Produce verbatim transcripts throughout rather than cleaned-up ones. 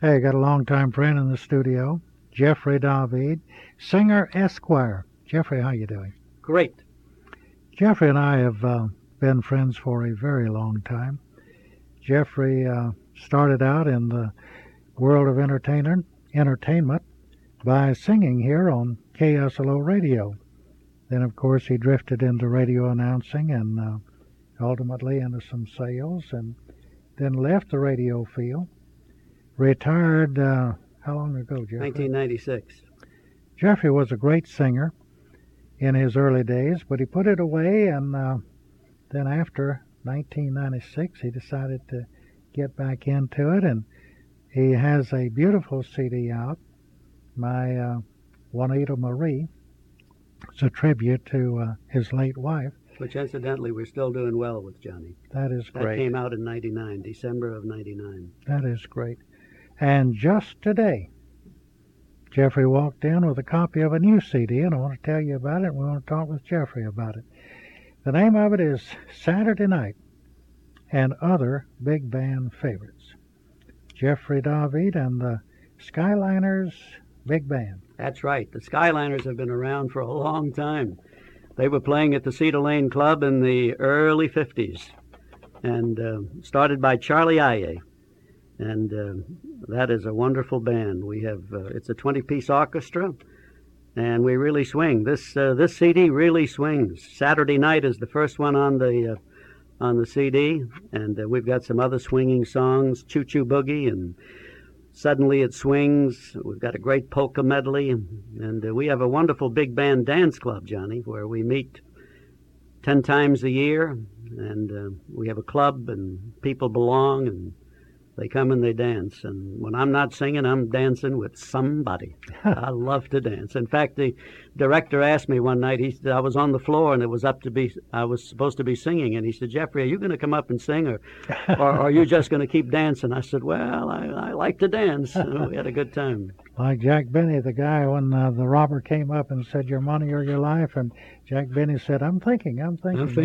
Hey, got a longtime friend in the studio, Jeffrey David, singer Esquire. Jeffrey, how you doing? Great. Jeffrey and I have uh, been friends for a very long time. Jeffrey uh, started out in the world of entertainment, entertainment by singing here on K S L O Radio. Then, of course, he drifted into radio announcing and uh, ultimately into some sales, and then left the radio field. Retired, uh, how long ago, Jeffrey? nineteen ninety-six. Jeffrey was a great singer in his early days, but he put it away, and uh, then after nineteen ninety-six, he decided to get back into it, and he has a beautiful C D out, My uh, Juanita Marie. It's a tribute to uh, his late wife. Which, incidentally, we're still doing well with Johnny. That is great. That came out in ninety-nine, December of ninety-nine. That is great. And just today, Jeffrey walked in with a copy of a new C D, and I want to tell you about it, and we want to talk with Jeffrey about it. The name of it is Saturday Night and Other Big Band Favorites. Jeffrey David and the Skyliners Big Band. That's right. The Skyliners have been around for a long time. They were playing at the Cedar Lane Club in the early fifties, and uh, started by Charlie Aye. And uh, that is a wonderful band. We have uh, it's a twenty-piece orchestra, and we really swing. This uh, this C D really swings. Saturday Night is the first one on the uh, on the C D, and uh, we've got some other swinging songs, Choo Choo Boogie and Suddenly It Swings. We've got a great polka medley, and uh, we have a wonderful big band dance club, Johnny, where we meet ten times a year, and uh, we have a club, and people belong, and they come and they dance. And when I'm not singing, I'm dancing with somebody. I love to dance. In fact, the director asked me one night, he said, I was on the floor and it was up to be, I was supposed to be singing. And he said, Jeffrey, are you going to come up and sing, or, or are you just going to keep dancing? I said, well, I, I like to dance. And we had a good time. Like Jack Benny, the guy, when uh, the robber came up and said, your money or your life, and Jack Benny said, I'm thinking, I'm thinking. I'm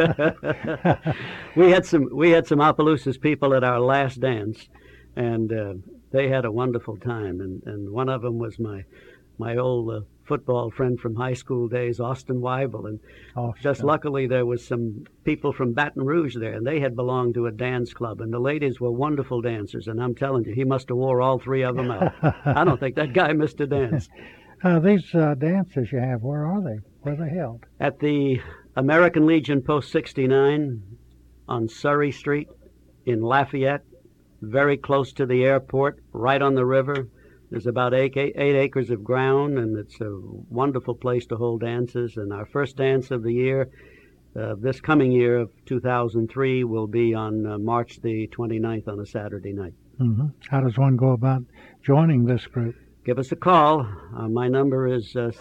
thinking. we had some we had some Opelousas people at our last dance, and uh, they had a wonderful time. And, and one of them was my my old uh, football friend from high school days, Austin Weibel. And oh, just sure. luckily there was some people from Baton Rouge there, and they had belonged to a dance club. And the ladies were wonderful dancers. And I'm telling you, he must have wore all three of them out. I don't think that guy missed a dance. Uh, these uh, dances you have, where are they? Where are they held? At the American Legion Post sixty-nine on Surrey Street in Lafayette, very close to the airport, right on the river. There's about eight, eight, eight acres of ground, and it's a wonderful place to hold dances. And our first dance of the year, uh, this coming year of two thousand three, will be on uh, March the twenty-ninth on a Saturday night. Mm-hmm. How does one go about joining this group? Give us a call. Uh, my number is uh,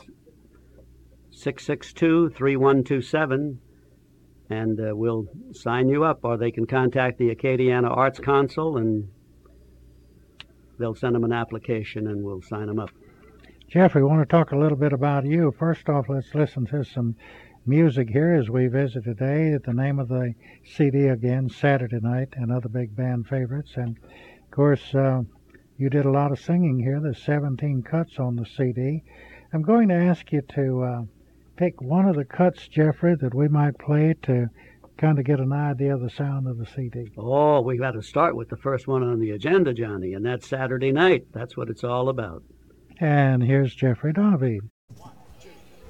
six six two, three one two seven, and uh, we'll sign you up, or they can contact the Acadiana Arts Council, and they'll send them an application, and we'll sign them up. Jeffrey, we want to talk a little bit about you. First off, let's listen to some music here as we visit today. The name of the C D again, Saturday Night and Other Big Band Favorites. And, of course, uh, you did a lot of singing here. There's seventeen cuts on the C D. I'm going to ask you to uh, pick one of the cuts, Jeffrey, that we might play to kind of get an idea of the sound of the C D. Oh, we got to start with the first one on the agenda, Johnny, and that's Saturday Night. That's what it's all about. And here's Jeffrey David. One, two.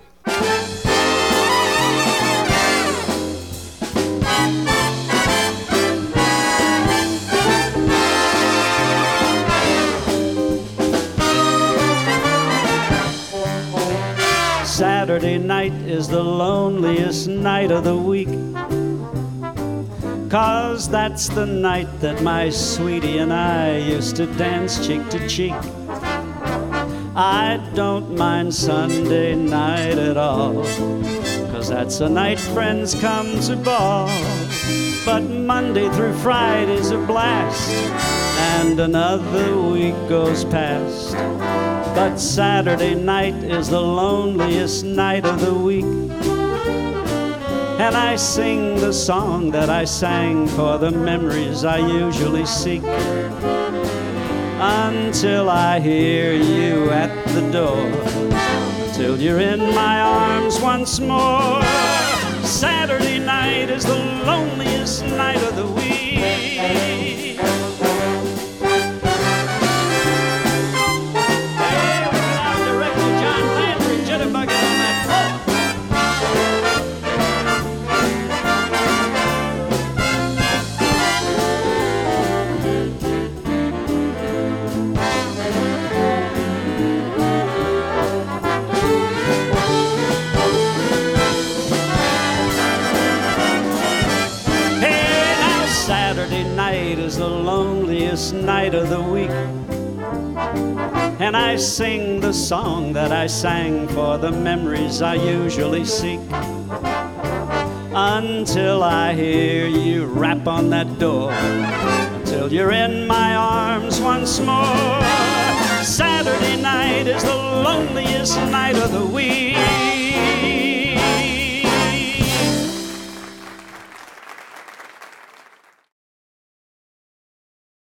Saturday night is the loneliest night of the week, 'cause that's the night that my sweetie and I used to dance cheek to cheek. I don't mind Sunday night at all, 'cause that's a night friends come to ball. But Monday through Friday's a blast, and another week goes past. But Saturday night is the loneliest night of the week, and I sing the song that I sang for the memories I usually seek. until I hear you at the door, till you're in my arms once more. Saturday night is the loneliest night of the week. Hey, our director John Landry jitterbugging on that floor. Saturday night is the loneliest night of the week, and I sing the song that I sang for the memories I usually seek, until I hear you rap on that door, until you're in my arms once more. Saturday night is the loneliest night of the week.